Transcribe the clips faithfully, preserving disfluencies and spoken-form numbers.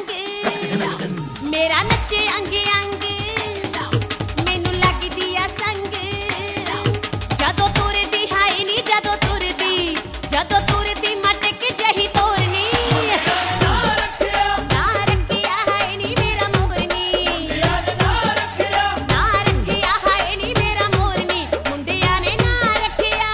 संग मेरा नचे अंग अंग मैनू लगदी आ संग जदों तुरदी हाय नी जदों तुरदी जदों तुरदी मटक जही तोरनी ना रखिया ना रखिया हाय नी मेरा मोरनी ना रखिया ना रखिया हाय नी मेरा मोरनी मुंडिया ने ना रखिया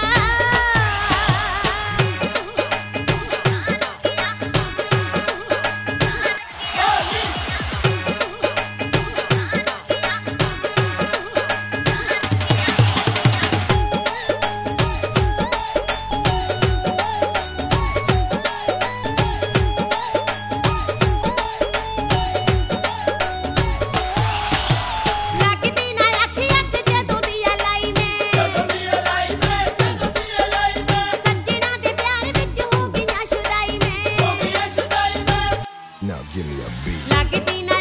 लगदी ना अख अख जदों दिया लाई में जदों दिया लाई में जदों दिया लाई में सज्जणा दे प्यार विच हो गईयां शुदाई में हो गईयां शुदाई में Now give me a beat. लगदी ना